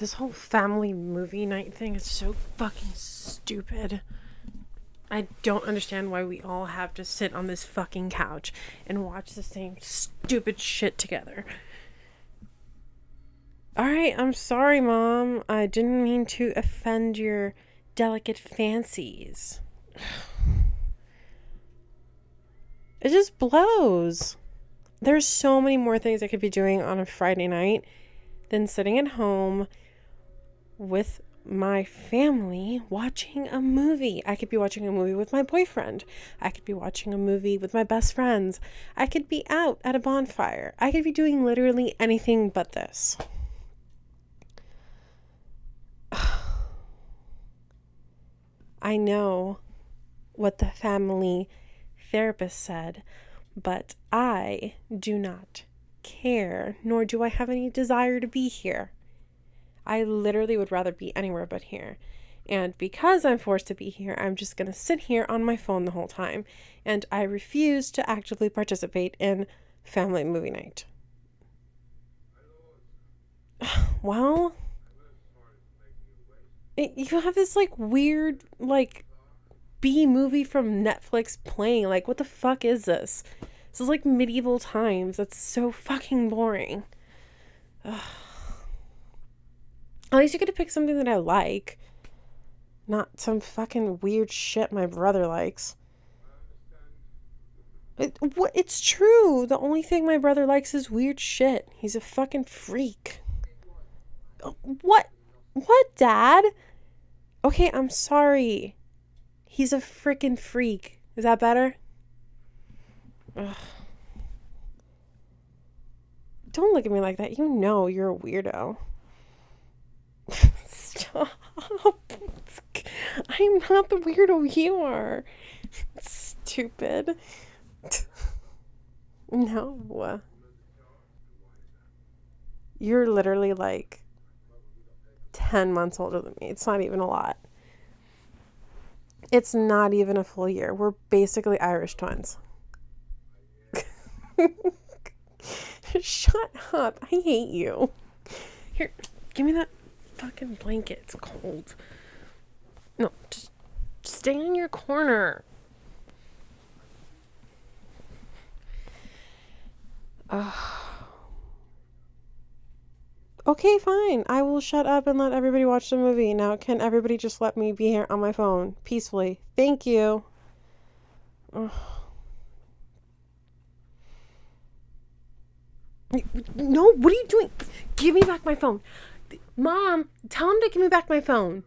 This whole family movie night thing is so fucking stupid. I don't understand why we all have to sit on this fucking couch and watch the same stupid shit together. Alright, I'm sorry, Mom. I didn't mean to offend your delicate fancies. It just blows. There's so many more things I could be doing on a Friday night than sitting at home with my family watching a movie. I could be watching a movie with my boyfriend. I could be watching a movie with my best friends. I could be out at a bonfire. I could be doing literally anything but this. I know what the family therapist said, but I do not care, nor do I have any desire to be here. I literally would rather be anywhere but here. And because I'm forced to be here, I'm just going to sit here on my phone the whole time. And I refuse to actively participate in family movie night. Well, you have this weird B movie from Netflix playing. What the fuck is this? This is medieval times. That's so fucking boring. Ugh. At least you get to pick something that I like. Not some fucking weird shit my brother likes. It's true. The only thing my brother likes is weird shit. He's a fucking freak. What? What, Dad? Okay, I'm sorry. He's a freaking freak. Is that better? Ugh. Don't look at me like that. You know you're a weirdo. Stop. I'm not the weirdo you are. Stupid. No. You're literally 10 months older than me. It's not even a lot. It's not even a full year. We're basically Irish twins. Shut up. I hate you. Here, give me that fucking blanket. It's cold. No, just stay in your corner. Okay, fine. I will shut up and let everybody watch the movie. Now, can everybody just let me be here on my phone peacefully? Thank you. Ugh. No, what are you doing? Give me back my phone. Mom, tell him to give me back my phone.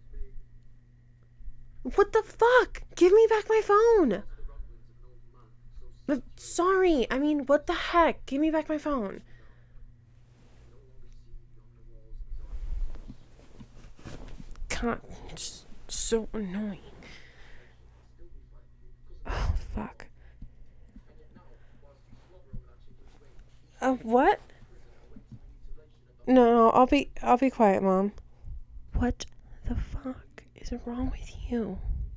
What the fuck? Give me back my phone. Sorry, what the heck? Give me back my phone. God, it's so annoying. Oh, fuck. What? No, I'll be quiet, Mom. What the fuck is wrong with you?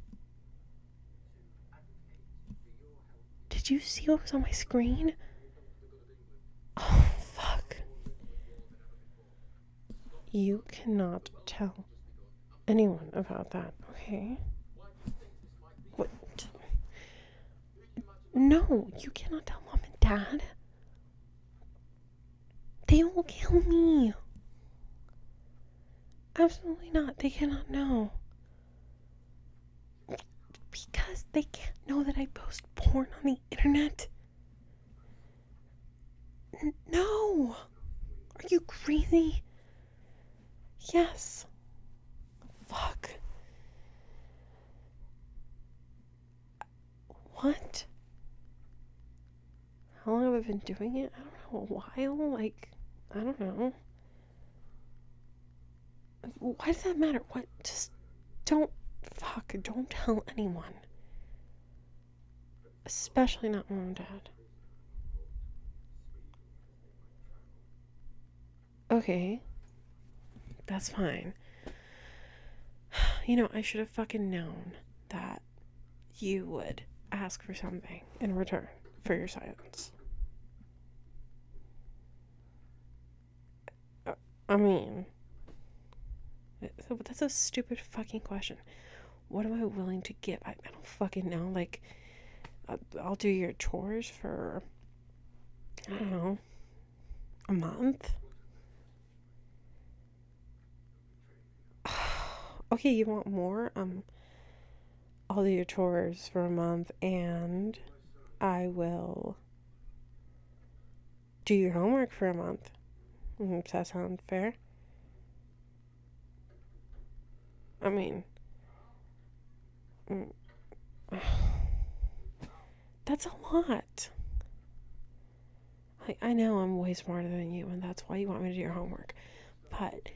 Did you see what was on my screen? Oh, fuck. You cannot tell anyone about that, okay? What? No, you cannot tell Mom and Dad. They will kill me. Absolutely not. They cannot know. Because they can't know that I post porn on the internet. No. Are you crazy? Yes. Fuck. What? How long have I been doing it? I don't know. A while? I don't know. Why does that matter? What? Just don't tell anyone. Especially not Mom and Dad. Okay. That's fine. I should have fucking known that you would ask for something in return for your silence. That's a stupid fucking question. What am I willing to give? I don't fucking know. Like, I'll do your chores for, I don't know, a month. Okay, you want more? I'll do your chores for a month and I will do your homework for a month. Does that sound fair? I mean, mm, that's a lot. I know I'm way smarter than you, and that's why you want me to do your homework. But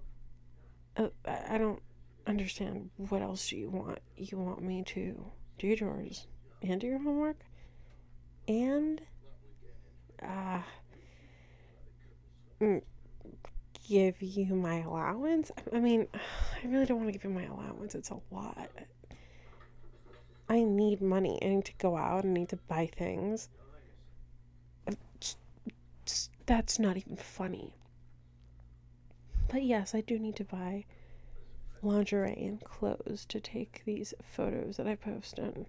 I don't understand. What else do you want? You want me to do your chores and do your homework and uh, give you my allowance? I mean, I really don't want to give you my allowance. It's a lot. I need money. I need to go out. I need to buy things. That's not even funny. But yes, I do need to buy lingerie and clothes to take these photos that I post on.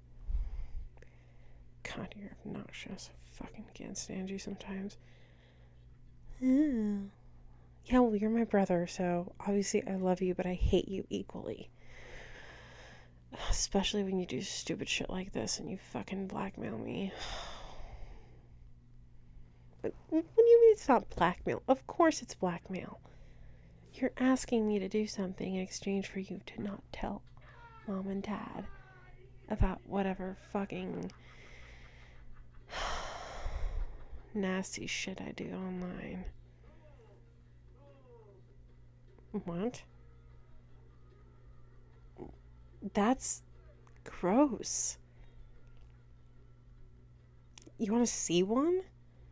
God, you're obnoxious. I fucking can't stand you sometimes. Yeah, well, you're my brother, so obviously I love you, but I hate you equally. Especially when you do stupid shit like this and you fucking blackmail me. What do you mean it's not blackmail? Of course it's blackmail. You're asking me to do something in exchange for you to not tell mom and dad about whatever fucking nasty shit I do online. What? That's gross. You want to see one?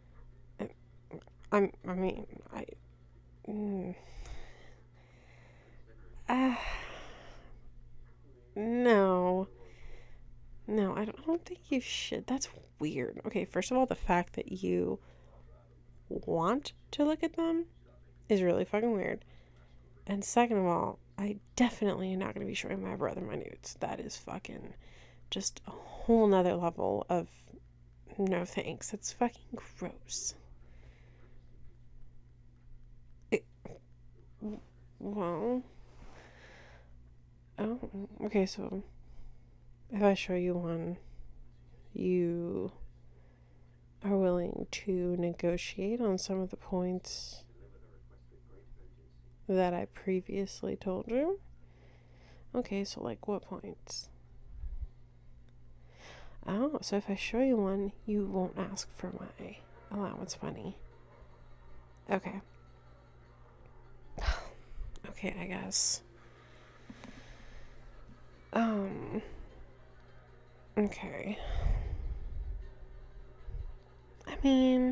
I mean, mm, uh, no. No, I don't think you should. That's weird. Okay, first of all, the fact that you want to look at them is really fucking weird. And second of all, I definitely am not going to be showing my brother my nudes. That is fucking just a whole nother level of no thanks. It's fucking gross. Well, oh, okay, so if I show you one, you are willing to negotiate on some of the points that I previously told you? Okay, so like what points? Oh, so if I show you one, you won't ask for my allowance money. Okay. Okay, I guess. Okay. I mean,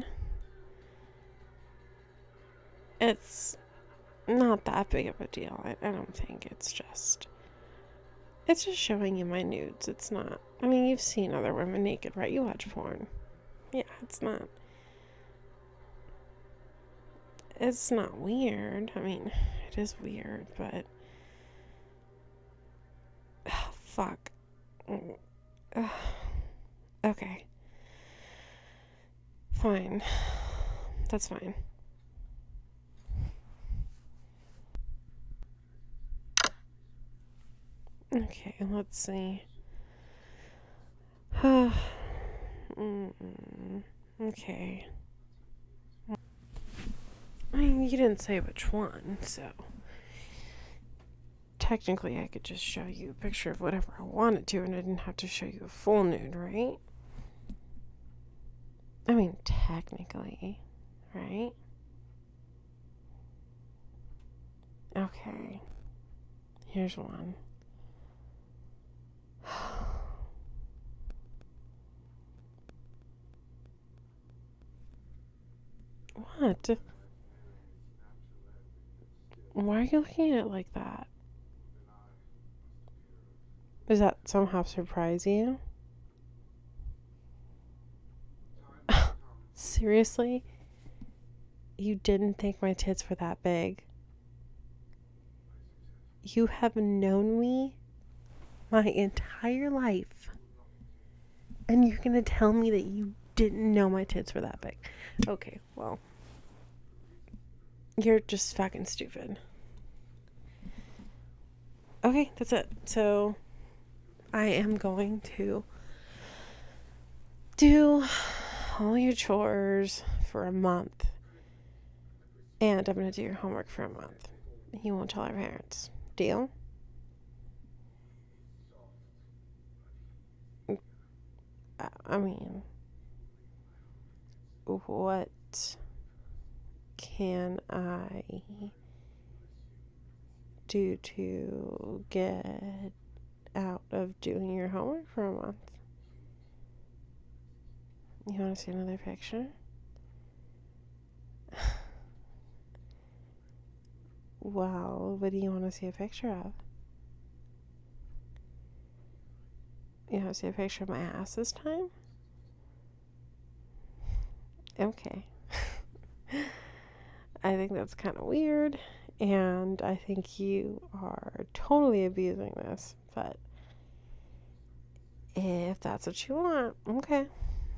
it's not that big of a deal. I don't think. It's just showing you my nudes. It's not. I mean, you've seen other women naked, right? You watch porn. Yeah, it's not. It's not weird. I mean, it is weird, but fuck. Okay. Fine. That's fine. Okay, let's see. Okay. I mean, you didn't say which one, so technically I could just show you a picture of whatever I wanted to and I didn't have to show you a full nude, right? I mean, technically, right? Okay. Here's one. What? Why are you looking at it like that? Does that somehow surprise you? Seriously? You didn't think my tits were that big? You have known me my entire life, and you're gonna tell me that you didn't know my tits were that big. Okay, well, you're just fucking stupid. Okay, that's it. So I am going to do all your chores for a month, and I'm going to do your homework for a month. You won't tell our parents. Deal? I mean, what can I do to get out of doing your homework for a month? You want to see another picture? Well, what do you want to see a picture of? You want to see a picture of my ass this time? Okay. I think that's kind of weird, and I think you are totally abusing this, but if that's what you want, okay.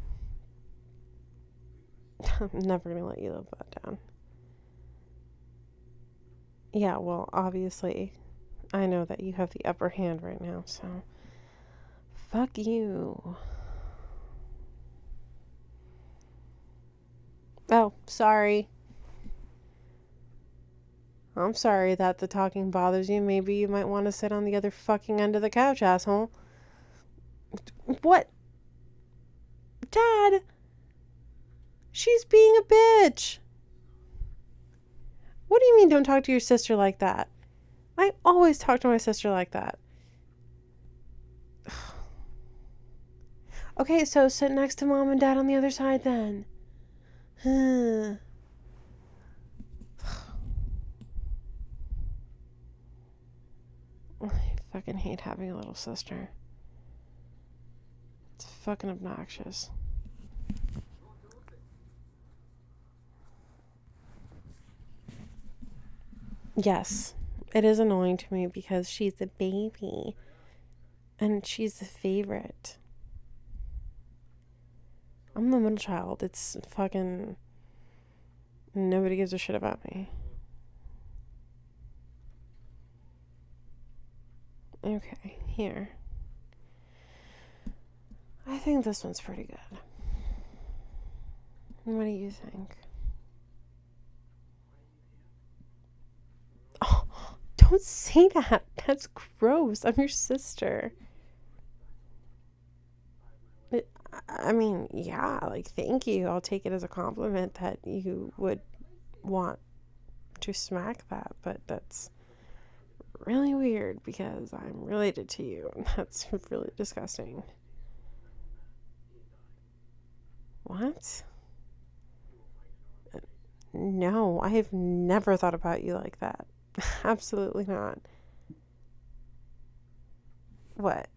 I'm never going to let you live that down. Yeah, well, obviously, I know that you have the upper hand right now, so fuck you. Oh, sorry. I'm sorry that the talking bothers you. Maybe you might want to sit on the other fucking end of the couch, asshole. What? Dad! She's being a bitch! What do you mean don't talk to your sister like that? I always talk to my sister like that. Okay, so sit next to mom and dad on the other side then. I fucking hate having a little sister. It's fucking obnoxious. Yes, it is annoying to me because she's a baby. And she's the favorite. I'm the middle child. It's fucking... Nobody gives a shit about me. Okay, here. I think this one's pretty good. What do you think? Oh, don't say that. That's gross. I'm your sister. I mean, yeah, like, thank you. I'll take it as a compliment that you would want to smack that, but that's really weird because I'm related to you, and that's really disgusting. What? No, I have never thought about you like that. Absolutely not. What?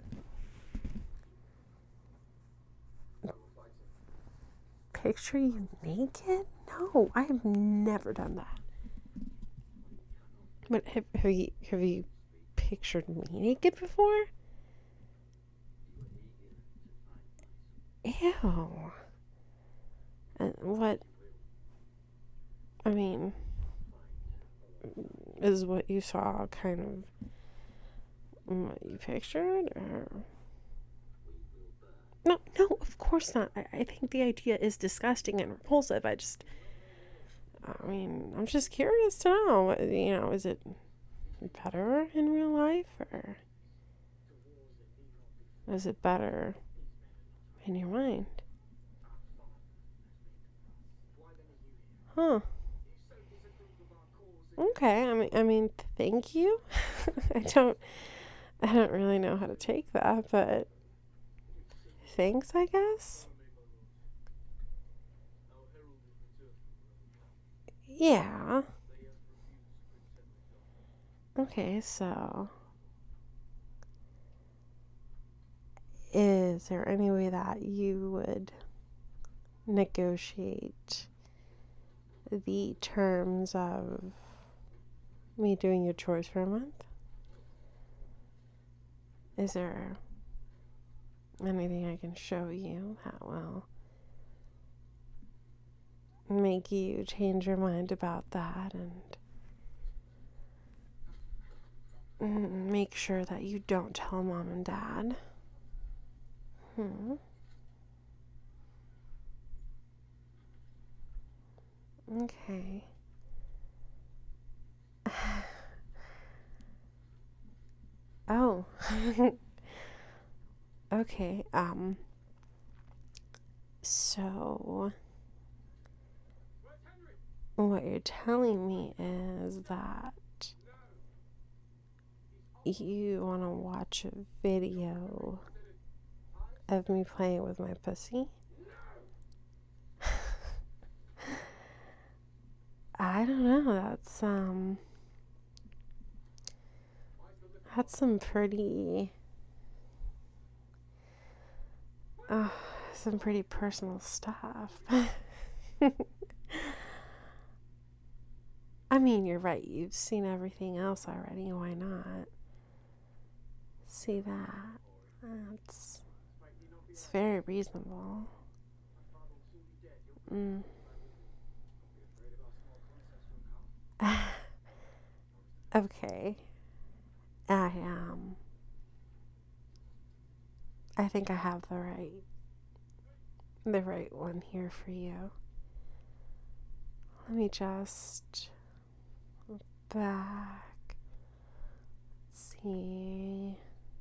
Picture you naked? No, I have never done that. But have you pictured me naked before? Ew. And what? I mean, is what you saw kind of what you pictured, or? No, of course not. I think the idea is disgusting and repulsive. I'm just curious to know, is it better in real life, or is it better in your mind? Huh. Okay, I mean, thank you. I don't really know how to take that, but thanks, I guess. Yeah. Okay, so is there any way that you would negotiate the terms of me doing your chores for a month? Is there anything I can show you that will make you change your mind about that and make sure that you don't tell mom and dad? Okay. Oh. Okay, so what you're telling me is that you want to watch a video of me playing with my pussy? I don't know, that's some pretty personal stuff. I mean, you're right, you've seen everything else already, why not see that? It's very reasonable. Okay. I think I have the right one here for you. Let me just back. Let's see.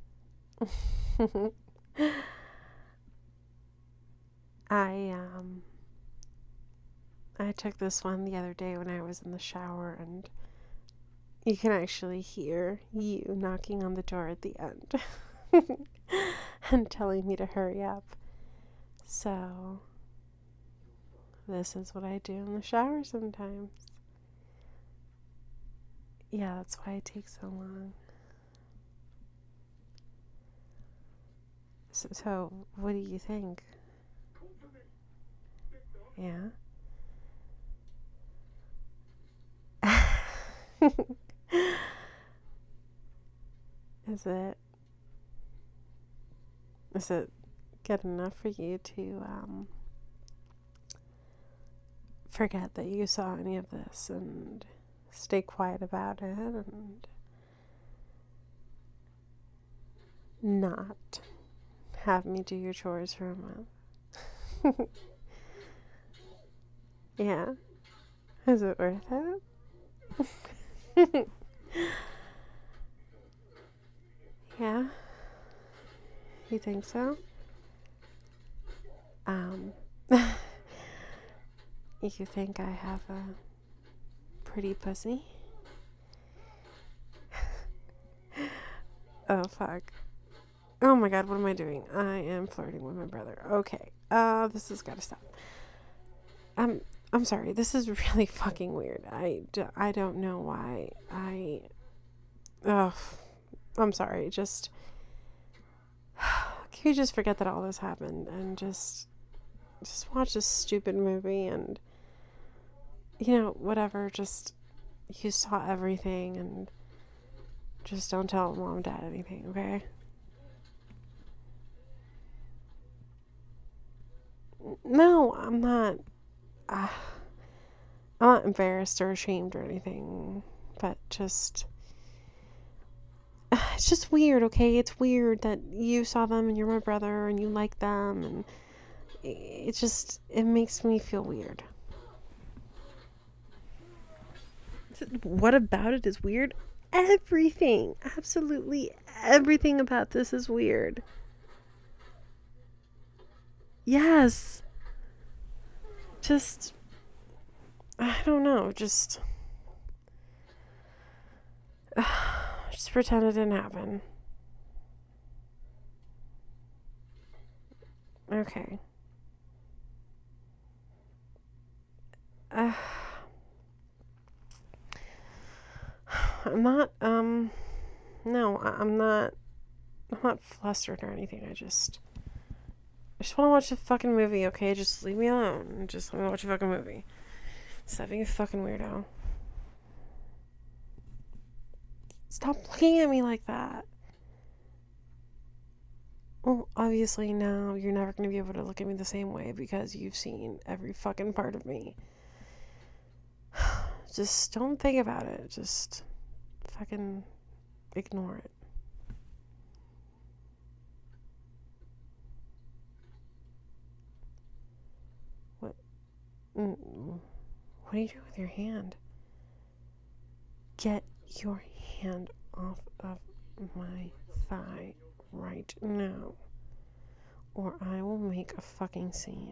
I took this one the other day when I was in the shower, and you can actually hear you knocking on the door at the end and telling me to hurry up. So, this is what I do in the shower sometimes. Yeah, that's why it takes so long. So what do you think? Yeah? Is it good enough for you to forget that you saw any of this and stay quiet about it and not have me do your chores for a month? Yeah? Is it worth it? Yeah? You think so? You think I have a pretty pussy? Oh, fuck. Oh my god, what am I doing? I am flirting with my brother. Okay. This has got to stop. I'm sorry. This is really fucking weird. I don't know why I'm sorry. Just can you just forget that all this happened and just watch this stupid movie and whatever, just you saw everything and just don't tell mom and dad anything, okay? No, I'm not embarrassed or ashamed or anything, but just it's just weird, okay? It's weird that you saw them and you're my brother and you like them, and it makes me feel weird. What about it is weird? Everything, absolutely everything about this is weird. Yes. Just, I don't know, just pretend it didn't happen. Okay. I'm not, no, I'm not flustered or anything. I just want to watch a fucking movie, okay? Just leave me alone. Just let me watch a fucking movie. Stop being a fucking weirdo. Stop looking at me like that. Well, obviously now you're never going to be able to look at me the same way because you've seen every fucking part of me. Just don't think about it. Just fucking ignore it. What? What are you doing with your hand? Get your hand off of my thigh right now, or I will make a fucking scene.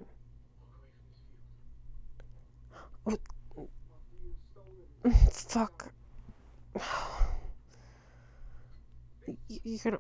Oh, fuck. You're gonna...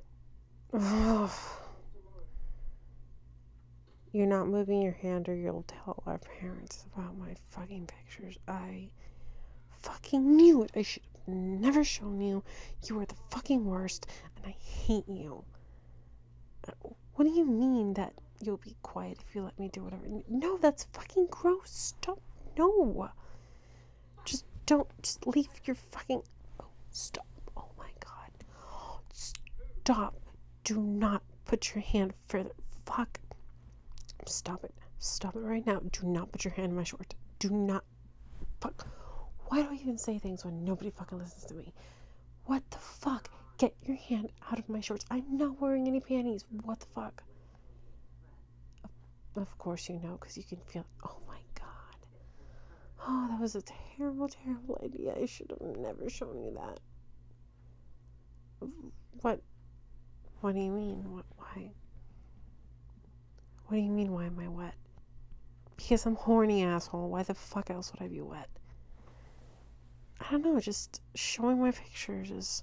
You're not moving your hand or you'll tell our parents about my fucking pictures. I fucking knew it. I should have never shown you. You are the fucking worst, and I hate you. What do you mean that you'll be quiet if you let me do whatever? No, that's fucking gross. Stop. No. Just don't. Just leave your fucking... Oh, stop. Oh my god. Stop. Do not put your hand further. Fuck. Stop it. Stop it right now. Do not put your hand in my shorts. Do not. Fuck. Why do I even say things when nobody fucking listens to me? What the fuck? Get your hand out of my shorts. I'm not wearing any panties. What the fuck? Of course you know, because you can feel it. Oh my god. Oh, that was a terrible, terrible idea. I should have never shown you that. What? What do you mean? Why? What do you mean, why am I wet? Because I'm horny, asshole. Why the fuck else would I be wet? I don't know, just showing my pictures is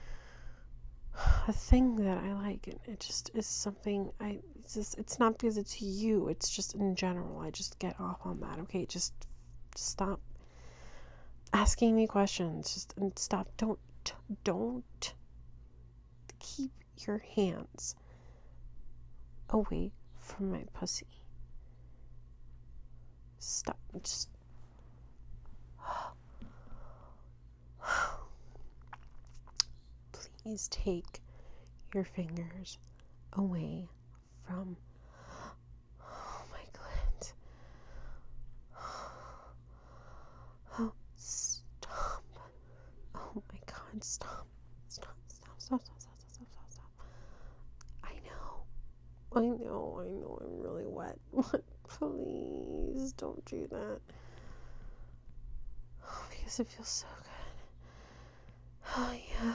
a thing that I like, and it just is something it's not because it's you, it's just in general. I just get off on that. Okay, just stop asking me questions. And stop. Don't keep your hands away from my pussy. Stop. Just please take your fingers away from my gland. Oh, stop. Oh my god, stop. Stop. I know, I'm really wet. Please don't do that. Oh, because it feels so good. Oh, yeah.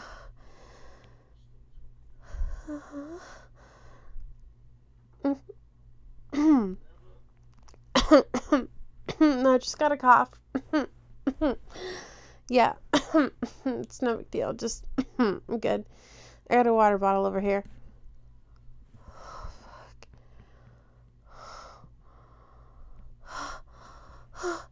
No, I just got a cough. Yeah. It's no big deal. Just, I'm good. I got a water bottle over here. Oh, fuck.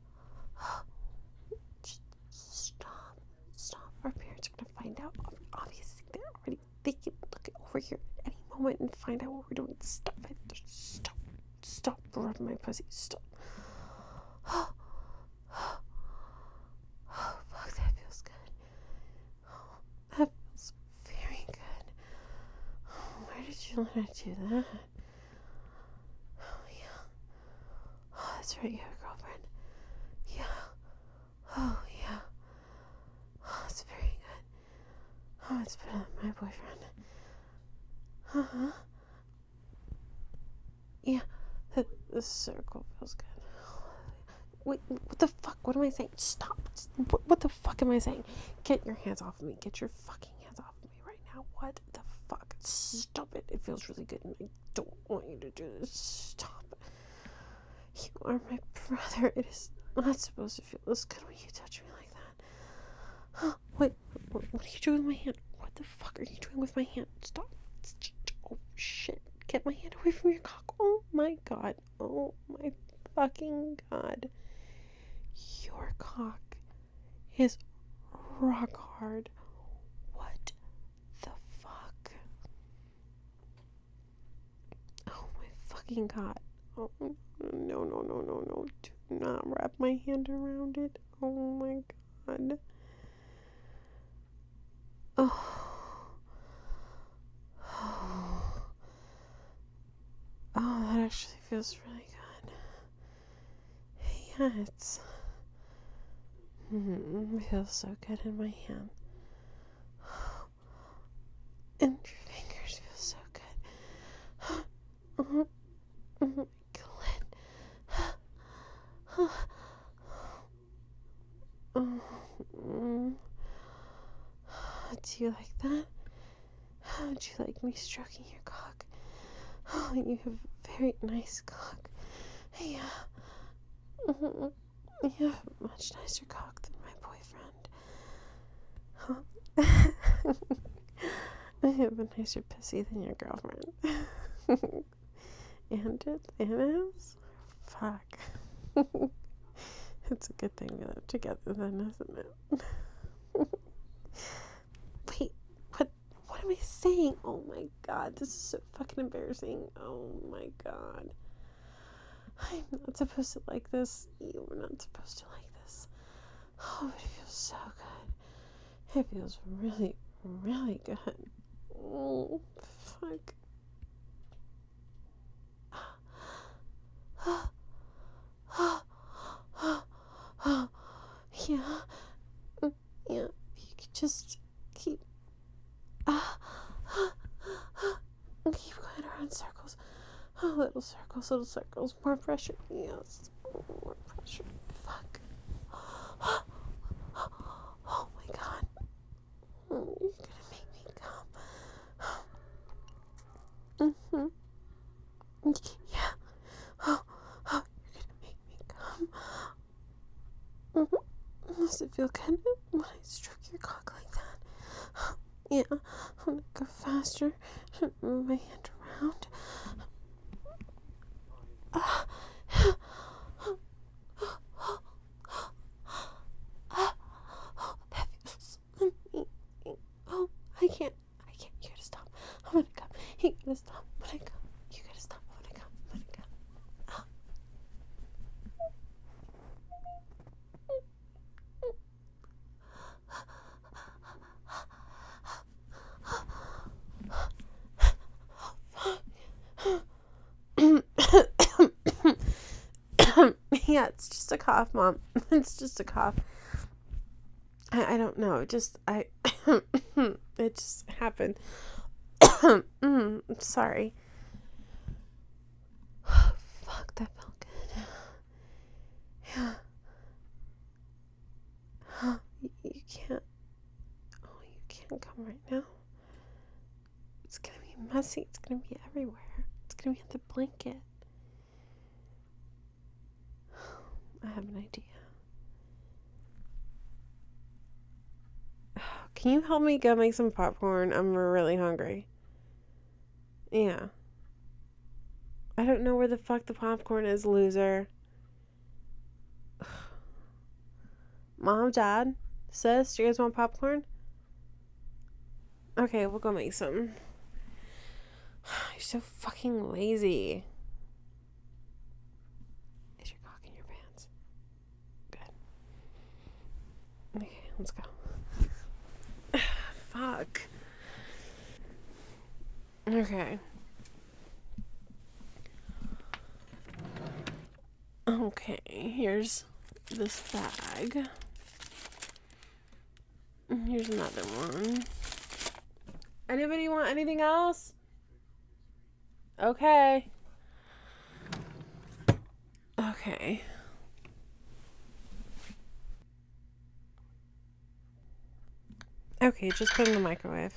Stop. Our parents are gonna find out. Obviously, they can look over here at any moment and find out what we're doing. Stop it. Stop rubbing my pussy. Stop. Oh, fuck, that feels good. Oh, that feels very good. Oh, where did you learn to do that? Oh, yeah. Oh, that's right, you have a girlfriend. Yeah. Oh, yeah. Oh, that's very good. Oh, it's better than my boyfriend. Uh-huh. Yeah, the circle feels good. Wait, what the fuck? What am I saying? Stop. What the fuck am I saying? Get your hands off of me. Get your fucking hands off of me right now. What the fuck? Stop it. It feels really good and I don't want you to do this. Stop. You are my brother. It is not supposed to feel this good when you touch me like that. What are you doing with my hand? What the fuck are you doing with my hand? Stop. Oh, shit. Get my hand away from your cock. Oh, my God. Oh, my fucking God. Your cock is rock hard. What the fuck? Oh, my fucking God. Oh, no. Do not wrap my hand around it. Oh, my God. Oh. feels really good. Yeah, it feels so good in my hand. And your fingers feel so good. Do you like that? Would you like me stroking your cock? Oh, you have a very nice cock. Yeah. You have a much nicer cock than my boyfriend. I have a nicer pussy than your girlfriend. And it is? Fuck. It's a good thing we live together then, isn't it? Wait, what am I saying? Oh my god, this is so fucking embarrassing. Oh my god. I'm not supposed to like this. You were not supposed to like this. Oh, it feels so good. It feels really, really good. Oh, fuck. Yeah. Yeah. You could just keep going around circles. Oh, little circles. More pressure. Yes. More pressure. Fuck. Oh my god. You're gonna make me come. Yeah. Oh, you're gonna make me come. Does it feel good when I stroke your cock like that? Yeah. I'm gonna go faster. Move my hand around. That feels amazing. Oh, I can't. You gotta stop. I'm gonna come. You gotta stop when I come. You gotta stop when I come. Yeah, it's just a cough, Mom. It's just a cough. I don't know. It just happened. Sorry. Fuck, that felt good. Yeah. You can't. Oh, you can't come right now. It's gonna be messy. It's gonna be everywhere. It's gonna be in the blanket. I have an idea. Can you help me go make some popcorn? I'm really hungry. Yeah. I don't know where the fuck the popcorn is, loser. Mom, Dad, sis, do you guys want popcorn? Okay, we'll go make some. You're so fucking lazy. Is your cock in your pants? Good. Okay, let's go. Fuck. Okay. Okay, here's this bag. Here's another one. Anybody want anything else? Okay. Okay. Okay, just put it in the microwave.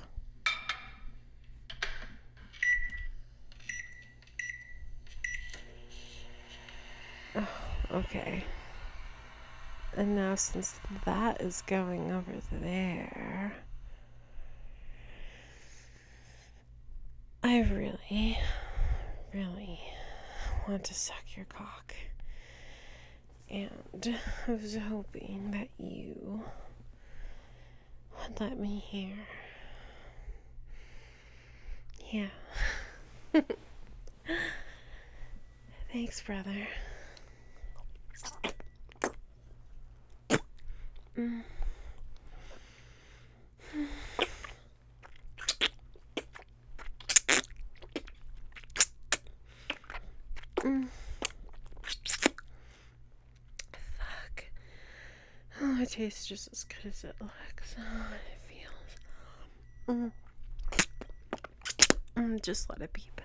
Oh, okay. And now since that is going over there, I really, really want to suck your cock. And I was hoping that you would let me hear. Yeah. Thanks, brother. tastes just as good as it looks. Oh, it feels. Just let it beep.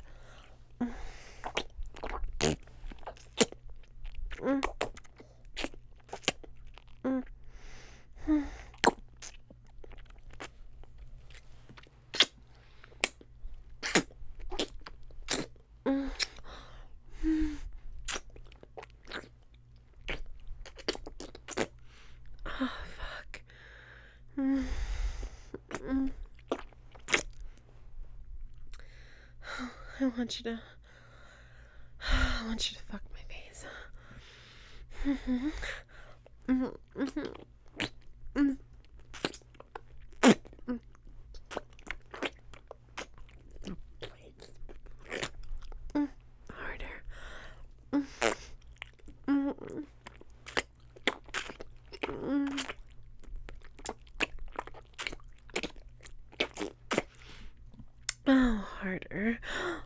Oh, fuck. I want you to fuck my face. Harder. Oh, harder.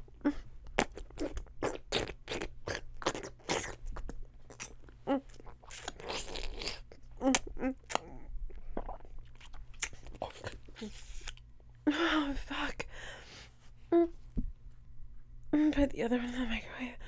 Oh, fuck. Put the other one in the microwave.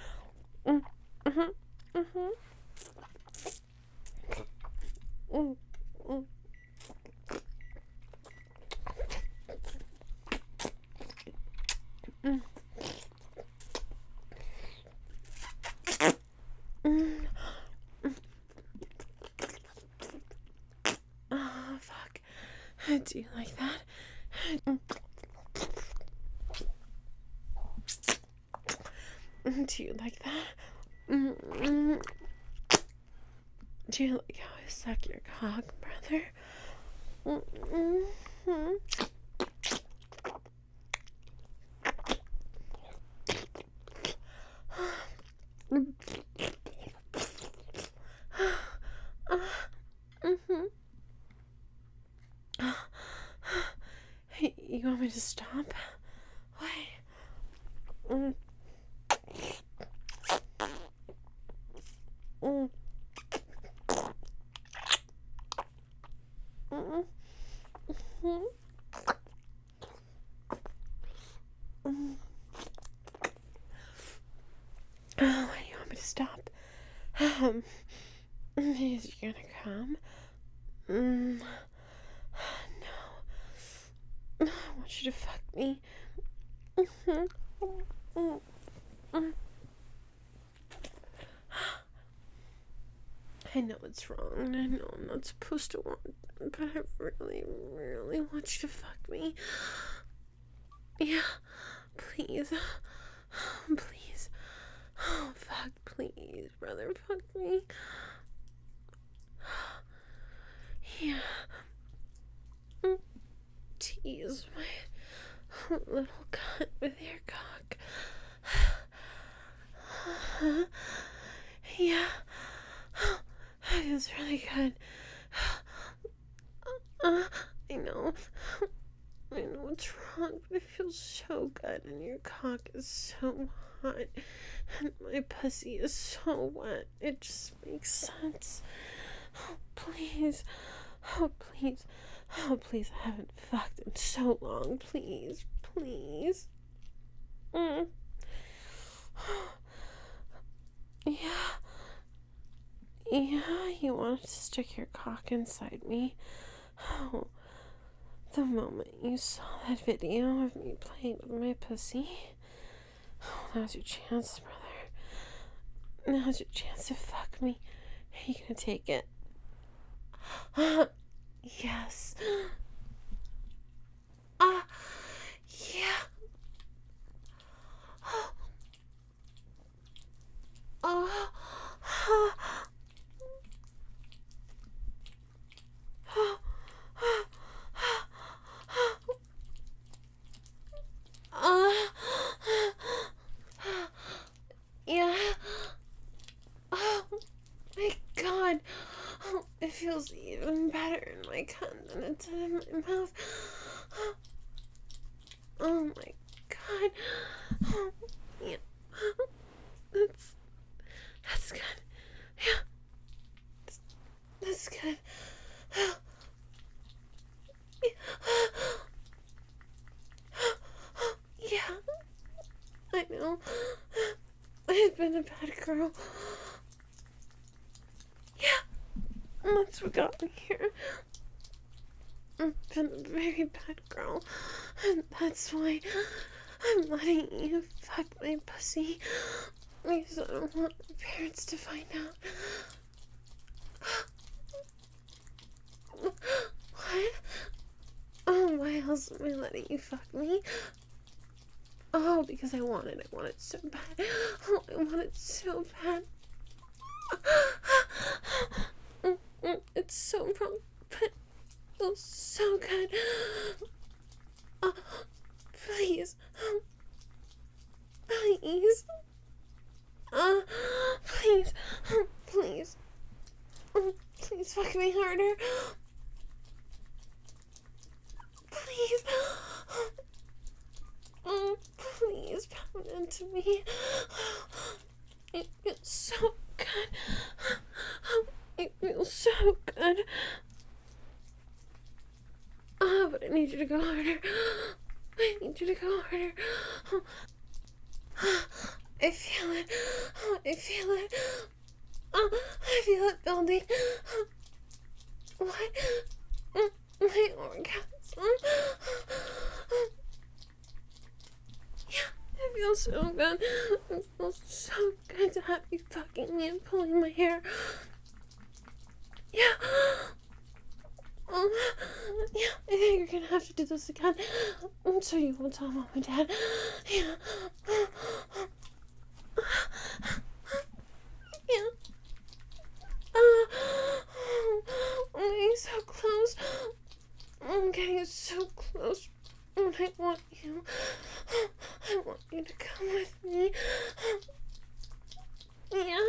Oh, fuck. Do you like that? Do you like that? Do you like how I suck your cock, brother? Hey, you want me to stop? Why? Why do you want me to stop? Is you gonna come? No. I want you to fuck me. I know it's wrong. I know I'm not supposed to want, but I really, really want you to fuck me. Yeah, please. Please. Oh, fuck, please, brother, fuck me. Yeah. Tease my little cunt with your cock. Yeah. That feels really good. I know. I know what's wrong, but it feels so good, and your cock is so hot, and my pussy is so wet. It just makes sense. Oh, please. Oh, please. Oh, please. I haven't fucked in so long. Please. Please. Yeah. Yeah, you wanted to stick your cock inside me. Oh, the moment you saw that video of me playing with my pussy, now's your chance, brother. Now's your chance to fuck me. Are you gonna take it? Yes. Yeah. Yeah. Oh my god. Oh, it feels even better in my cunt than it did in my mouth. Oh my god. Oh, yeah. That's good. Yeah. That's good. girl. Yeah, that's what got me here. I've been a very bad girl, and that's why I'm letting you fuck my pussy, because I don't want my parents to find out. What? Oh, why else am I letting you fuck me? Oh, because I want it so bad. Oh, I want it so bad. It's so wrong, but it feels so good. Oh, please. Please. Please. Please. Please fuck me harder. Please. Please pound into me. It feels so good. It feels so good. But I need you to go harder. I need you to go harder. I feel it. I feel it. I feel it building. What? My orgasm. Yeah, it feels so good. It feels so good to have you fucking me and pulling my hair. Yeah. Yeah, I think you're gonna have to do this again, so you won't tell Mom and Dad. Yeah. Yeah. I'm getting so close. I'm getting so close. And I want you. I want you to come with me. Yeah.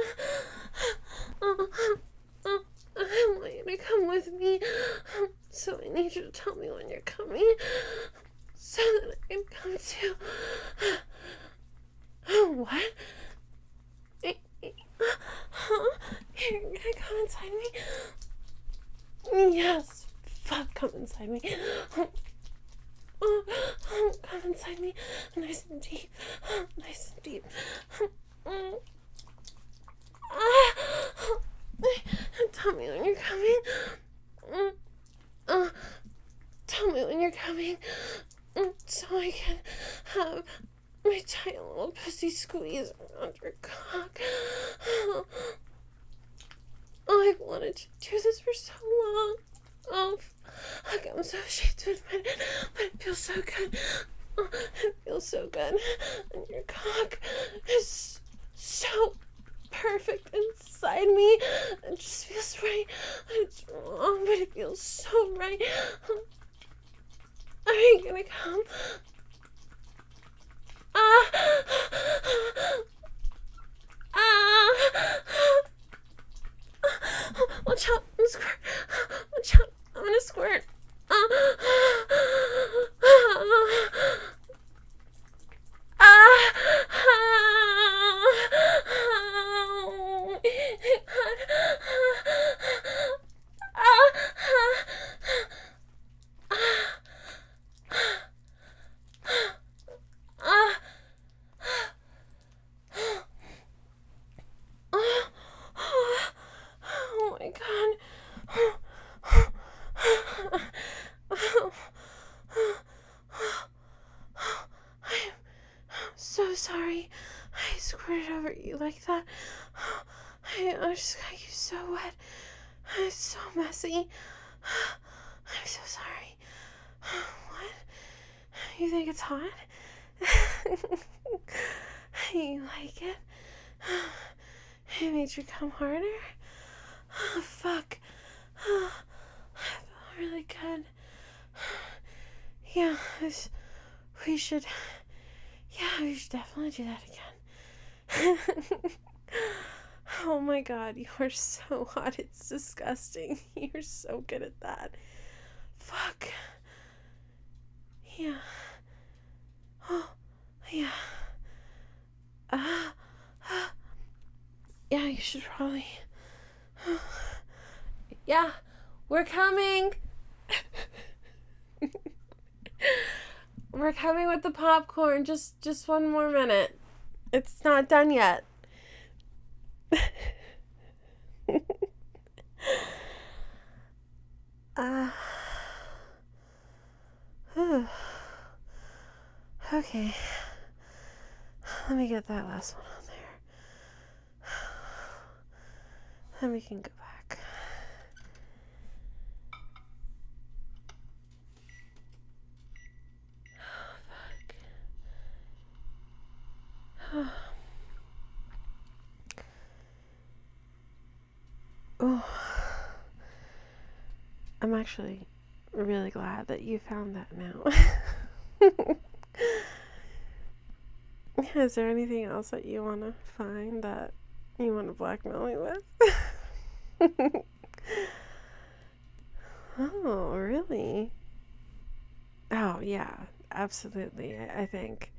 I want you to come with me. So I need you to tell me when you're coming, so that I can come too. What? Huh? You're gonna come inside me? Yes. Fuck, come inside me. Come inside me. Nice and deep. Nice and deep. Tell me when you're coming. Tell me when you're coming, so I can have my tiny little pussy squeeze around your cock. I've wanted to do this for so long. Oh, fuck, I'm so ashamed to admit it, but it feels so good. It feels so good. And your cock is so perfect inside me. It just feels right. It's wrong, but it feels so right. Are you gonna come? Watch out, I'm gonna squirt. Watch out, I'm gonna squirt. Oh my god. I'm so sorry I squirted over you like that. I just got you so wet. It's so messy. I'm so sorry. What? You think it's hot? You like it? It made you come harder? Oh, fuck. I felt really good. Yeah, we should definitely do that again. Oh my god, you are so hot, it's disgusting. You're so good at that. Fuck. Yeah. Oh, yeah. Yeah, you should probably... Yeah, we're coming. We're coming with the popcorn. Just 1 more minute. It's not done yet. Okay. Let me get that last one on there. Then we can go back. Oh, I'm actually really glad that you found that now. Is there anything else that you want to find that you want to blackmail me with? Oh, really? Oh, yeah, absolutely. I think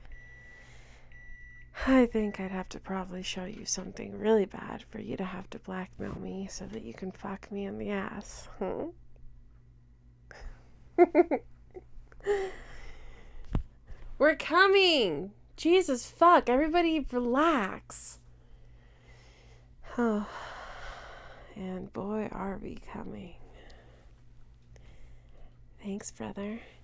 I'd have to probably show you something really bad for you to have to blackmail me so that you can fuck me in the ass. Huh? We're coming! Jesus fuck, everybody relax. Oh, and boy, are we coming. Thanks, brother.